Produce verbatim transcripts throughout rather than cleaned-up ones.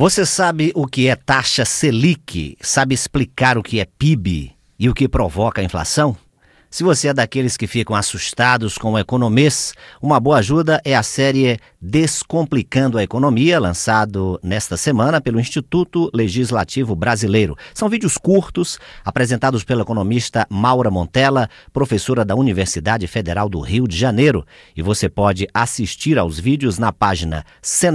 Você sabe o que é taxa Selic? Sabe explicar o que é P I B e o que provoca a inflação? Se você é daqueles que ficam assustados com o economês, uma boa ajuda é a série Descomplicando a Economia, lançado nesta semana pelo Instituto Legislativo Brasileiro. São vídeos curtos, apresentados pela economista Maura Montella, professora da Universidade Federal do Rio de Janeiro. E você pode assistir aos vídeos na página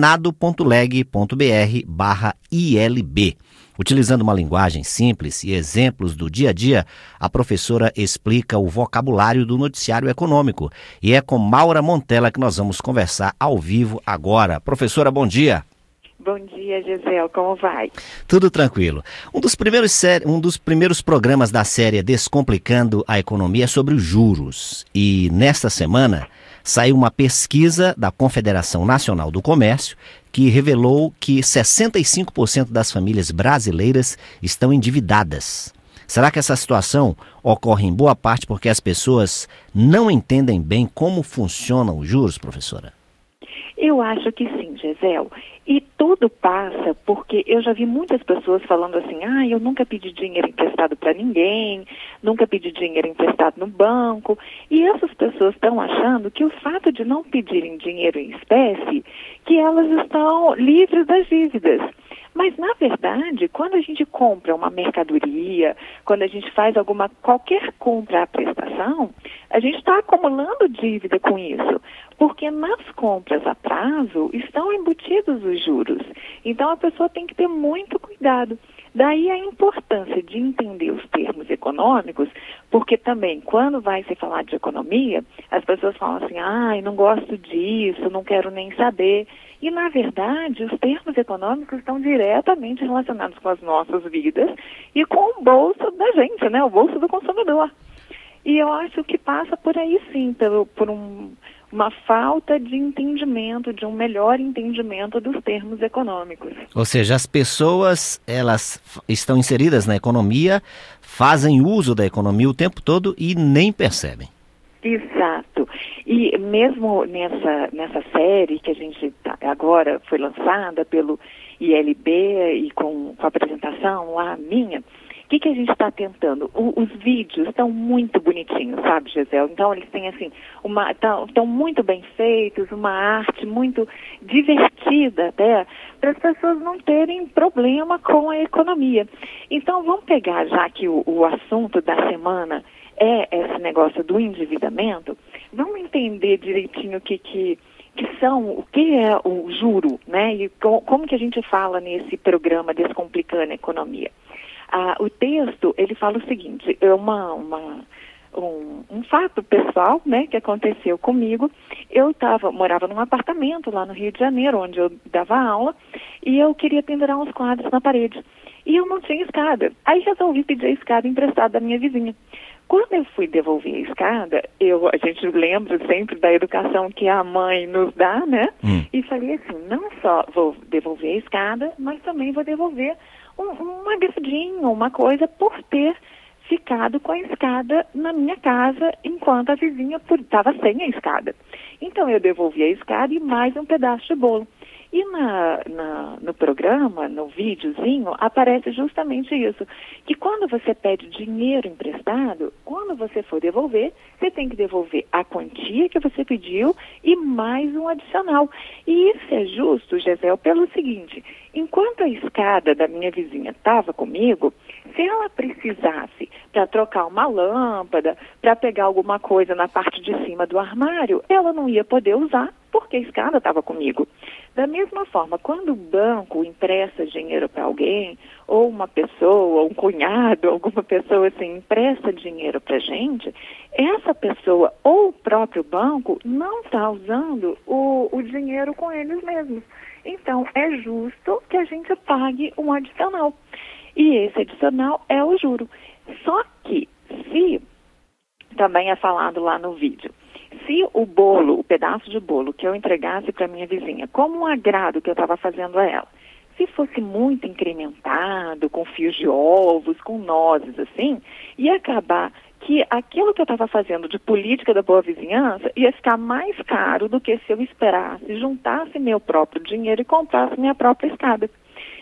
senado.leg.br barra ILB. Utilizando uma linguagem simples e exemplos do dia a dia, a professora explica o vocabulário do noticiário econômico. E é com Maura Montella que nós vamos conversar ao vivo agora. Professora, bom dia. Bom dia, Gisele. Como vai? Tudo tranquilo. Um dos primeiros, sé... um dos primeiros programas da série Descomplicando a Economia é sobre os juros. E nesta semana saiu uma pesquisa da Confederação Nacional do Comércio que revelou que sessenta e cinco por cento das famílias brasileiras estão endividadas. Será que essa situação ocorre em boa parte porque as pessoas não entendem bem como funcionam os juros, professora? Eu acho que sim, Gisele. E tudo passa porque eu já vi muitas pessoas falando assim, ah, eu nunca pedi dinheiro emprestado para ninguém, nunca pedi dinheiro emprestado no banco. E essas pessoas estão achando que o fato de não pedirem dinheiro em espécie, que elas estão livres das dívidas. Mas, na verdade, quando a gente compra uma mercadoria, quando a gente faz alguma, qualquer compra à prestação, a gente está acumulando dívida com isso, porque nas compras a prazo estão embutidos os juros. Então, a pessoa tem que ter muito cuidado. Daí a importância de entender os termos econômicos, porque também, quando vai se falar de economia, as pessoas falam assim, ai, não gosto disso, não quero nem saber. E, na verdade, os termos econômicos estão diretamente relacionados com as nossas vidas e com o bolso da gente, né? O bolso do consumidor. E eu acho que passa por aí, sim, pelo, por um, uma falta de entendimento, de um melhor entendimento dos termos econômicos. Ou seja, as pessoas, elas estão inseridas na economia, fazem uso da economia o tempo todo e nem percebem. Exato. E mesmo nessa, nessa série que a gente tá, agora foi lançada pelo I L B e com, com a apresentação lá minha, o que, que a gente está tentando? O, os vídeos estão muito bonitinhos, sabe, Gisele? Então, eles têm, assim, uma, estão muito bem feitos, uma arte muito divertida até, para as pessoas não terem problema com a economia. Então, vamos pegar, já que o, o assunto da semana é esse negócio do endividamento, vamos entender direitinho o que, que, que são, o que é o juro, né? E como, como que a gente fala nesse programa Descomplicando a Economia. Ah, o texto, ele fala o seguinte, é uma, uma, um, um fato pessoal, né, que aconteceu comigo. Eu tava, morava num apartamento lá no Rio de Janeiro, onde eu dava aula, e eu queria pendurar uns quadros na parede. E eu não tinha escada. Aí resolvi pedir a escada emprestada da minha vizinha. Quando eu fui devolver a escada, eu, a gente lembra sempre da educação que a mãe nos dá, né? Hum. E falei assim, não só vou devolver a escada, mas também vou devolver um, um agradinho, uma coisa por ter ficado com a escada na minha casa enquanto a vizinha estava sem a escada. Então eu devolvi a escada e mais um pedaço de bolo. E na, na, no programa, no videozinho, aparece justamente isso, que quando você pede dinheiro emprestado, quando você for devolver, você tem que devolver a quantia que você pediu e mais um adicional. E isso é justo, Gisele, pelo seguinte, enquanto a escada da minha vizinha estava comigo, se ela precisasse para trocar uma lâmpada, para pegar alguma coisa na parte de cima do armário, ela não ia poder usar, porque a escada estava comigo. Da mesma forma, quando o banco empresta dinheiro para alguém, ou uma pessoa, um cunhado, alguma pessoa assim, empresta dinheiro para a gente, essa pessoa ou o próprio banco não está usando o, o dinheiro com eles mesmos. Então, é justo que a gente pague um adicional. E esse adicional é o juro. Só que, se, também é falado lá no vídeo, se o bolo, o pedaço de bolo que eu entregasse para minha vizinha, como um agrado que eu estava fazendo a ela, se fosse muito incrementado, com fios de ovos, com nozes, assim, ia acabar que aquilo que eu estava fazendo de política da boa vizinhança ia ficar mais caro do que se eu esperasse, juntasse meu próprio dinheiro e comprasse minha própria escada.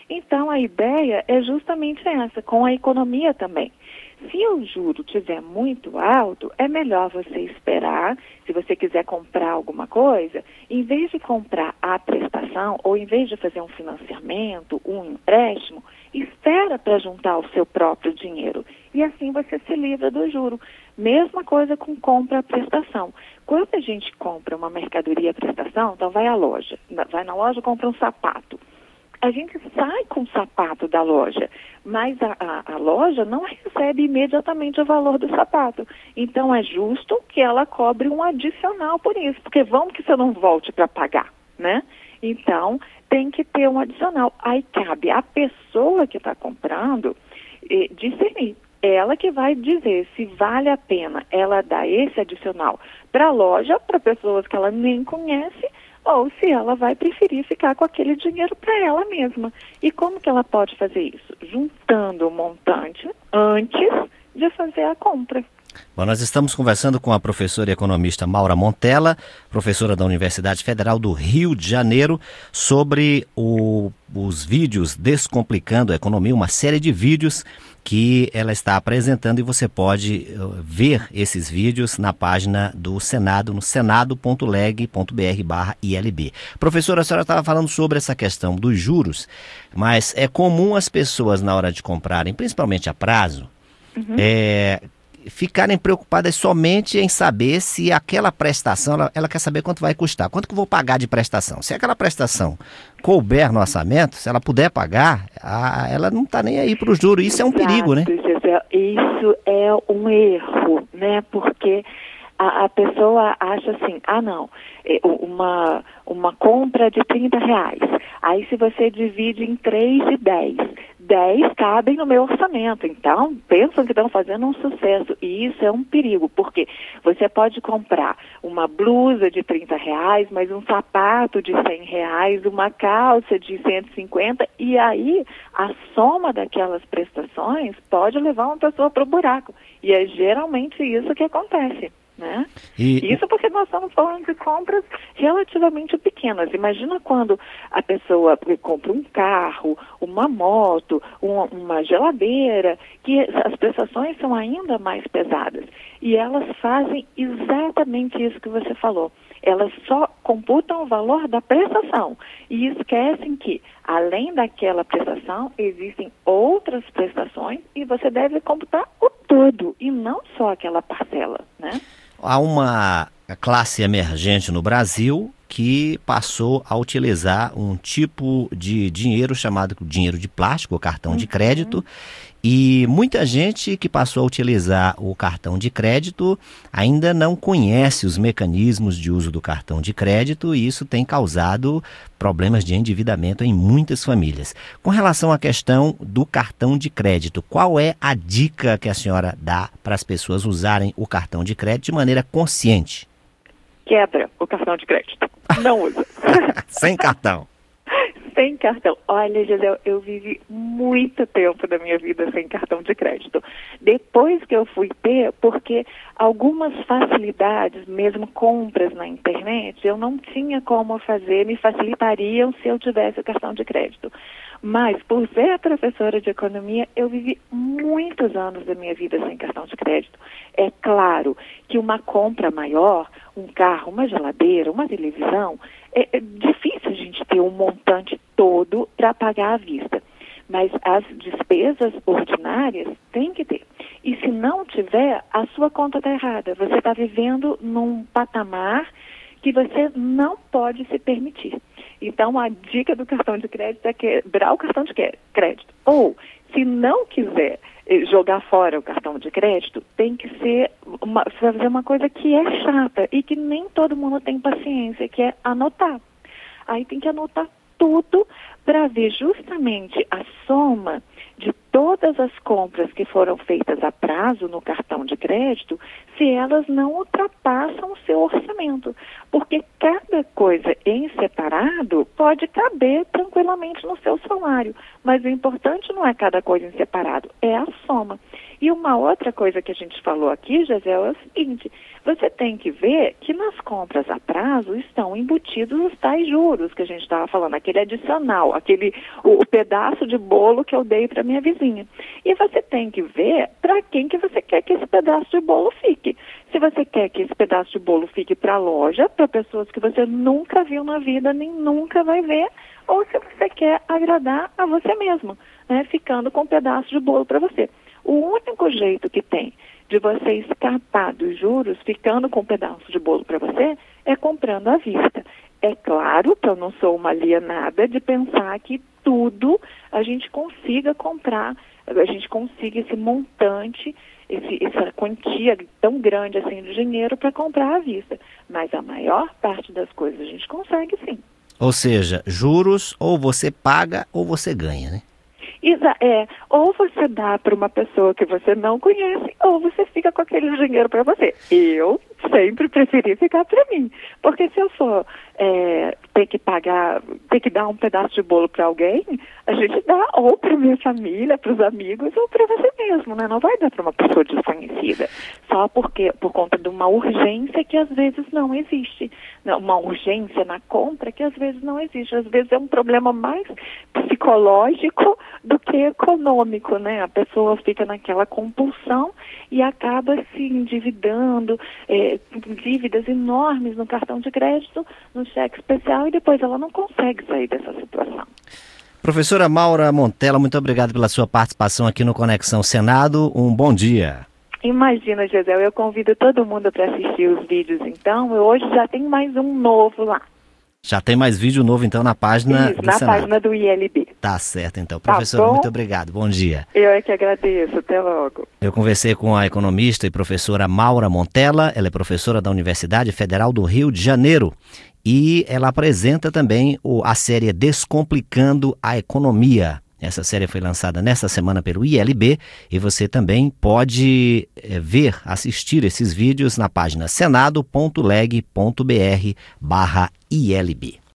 Então, a ideia é justamente essa, com a economia também. Se o juro estiver muito alto, é melhor você esperar, se você quiser comprar alguma coisa, em vez de comprar a prestação, ou em vez de fazer um financiamento, um empréstimo, espera para juntar o seu próprio dinheiro. E assim você se livra do juro. Mesma coisa com compra a prestação. Quando a gente compra uma mercadoria a prestação, então vai à loja, vai na loja e compra um sapato. A gente sai com o sapato da loja, mas a, a, a loja não recebe imediatamente o valor do sapato. Então é justo que ela cobre um adicional por isso, porque vamos que você não volte para pagar, né? Então tem que ter um adicional. Aí cabe à pessoa que está comprando eh, discernir. Ela que vai dizer se vale a pena ela dar esse adicional para a loja, para pessoas que ela nem conhece, ou se ela vai preferir ficar com aquele dinheiro para ela mesma. E como que ela pode fazer isso? Juntando o montante antes de fazer a compra. Bom, nós estamos conversando com a professora e economista Maura Montella, professora da Universidade Federal do Rio de Janeiro, sobre o, os vídeos Descomplicando a Economia, uma série de vídeos que ela está apresentando, e você pode uh, ver esses vídeos na página do Senado, no senado ponto leg ponto br barra I L B. Professora, a senhora estava falando sobre essa questão dos juros, mas é comum as pessoas, na hora de comprarem, principalmente a prazo, uhum. é, ficarem preocupadas somente em saber se aquela prestação, ela, ela quer saber quanto vai custar, quanto que eu vou pagar de prestação. Se aquela prestação couber no orçamento, se ela puder pagar, a, ela não está nem aí para o juro. Isso é um perigo, né? Isso é um erro, né? Porque a, a pessoa acha assim, ah não, uma, uma compra de trinta reais, aí se você divide em três de dez, dez cabem no meu orçamento, então pensam que estão fazendo um sucesso, e isso é um perigo, porque você pode comprar uma blusa de trinta reais, mas um sapato de cem reais, uma calça de cento e cinquenta, e aí a soma daquelas prestações pode levar uma pessoa para o buraco, e é geralmente isso que acontece. Né? E... Isso porque nós estamos falando de compras relativamente pequenas. Imagina quando a pessoa compra um carro, uma moto, uma, uma geladeira, que as prestações são ainda mais pesadas. E elas fazem exatamente isso que você falou. Elas só computam o valor da prestação e esquecem que, além daquela prestação, existem outras prestações e você deve computar o todo e não só aquela parcela, né? Há uma classe emergente no Brasil que passou a utilizar um tipo de dinheiro chamado dinheiro de plástico, o cartão uhum. de crédito, e muita gente que passou a utilizar o cartão de crédito ainda não conhece os mecanismos de uso do cartão de crédito, e isso tem causado problemas de endividamento em muitas famílias. Com relação à questão do cartão de crédito, qual é a dica que a senhora dá para as pessoas usarem o cartão de crédito de maneira consciente? Quebra o cartão de crédito. Não usa. Sem cartão. Sem cartão. Olha, Gisele, eu vivi muito tempo da minha vida sem cartão de crédito. Depois que eu fui ter, porque algumas facilidades, mesmo compras na internet, eu não tinha como fazer, me facilitariam se eu tivesse o cartão de crédito. Mas, por ser professora de economia, eu vivi muitos anos da minha vida sem cartão de crédito. É claro que uma compra maior, um carro, uma geladeira, uma televisão, é, é difícil a gente ter um montante todo para pagar à vista. Mas as despesas ordinárias tem que ter. E se não tiver, a sua conta está errada. Você está vivendo num patamar que você não pode se permitir. Então, a dica do cartão de crédito é quebrar o cartão de crédito. Ou, se não quiser jogar fora o cartão de crédito, tem que ser uma, fazer uma coisa que é chata e que nem todo mundo tem paciência, que é anotar. Aí tem que anotar tudo para ver justamente a soma de todas as compras que foram feitas a prazo no cartão de crédito, se elas não ultrapassam o seu orçamento. Porque cada coisa em separado pode caber tranquilamente no seu salário. Mas o importante não é cada coisa em separado, é a soma. E uma outra coisa que a gente falou aqui, Gisele, é o seguinte, você tem que ver que nas compras a prazo estão embutidos os tais juros que a gente estava falando, aquele adicional, aquele o, o pedaço de bolo que eu dei para minha vizinha. E você tem que ver para quem que você quer que esse pedaço de bolo fique. Se você quer que esse pedaço de bolo fique para a loja, para pessoas que você nunca viu na vida, nem nunca vai ver, ou se você quer agradar a você mesmo, né, ficando com um pedaço de bolo para você. O único jeito que tem de você escapar dos juros, ficando com um pedaço de bolo para você, é comprando à vista. É claro que eu não sou uma alienada de pensar que tudo a gente consiga comprar, a gente consiga esse montante, esse, essa quantia tão grande assim de dinheiro para comprar à vista. Mas a maior parte das coisas a gente consegue sim. Ou seja, juros ou você paga ou você ganha, né? Isa, é, ou você dá para uma pessoa que você não conhece, ou você fica com aquele dinheiro para você. Eu sempre preferi ficar para mim, porque se eu for é, ter que pagar, ter que dar um pedaço de bolo para alguém, a gente dá ou para minha família, para os amigos, ou para você mesmo, né? Não vai dar para uma pessoa desconhecida, só porque por conta de uma urgência que às vezes não existe, uma urgência na compra que às vezes não existe, às vezes é um problema mais psicológico do que econômico, né? A pessoa fica naquela compulsão e acaba se endividando, é, dívidas enormes no cartão de crédito, no cheque especial, e depois ela não consegue sair dessa situação. Professora Maura Montella, muito obrigado pela sua participação aqui no Conexão Senado. Um bom dia. Imagina, Gisele, eu convido todo mundo para assistir os vídeos, então. Eu hoje já tem mais um novo lá. Já tem mais vídeo novo, então, na página Isso, do na Senado. página do I L B. Tá certo, então. Professora, tá muito obrigado. Bom dia. Eu é que agradeço. Até logo. Eu conversei com a economista e professora Maura Montella. Ela é professora da Universidade Federal do Rio de Janeiro. E ela apresenta também o, a série Descomplicando a Economia. Essa série foi lançada nesta semana pelo I L B e você também pode é, ver, assistir esses vídeos na página senado ponto leg ponto br barra I L B.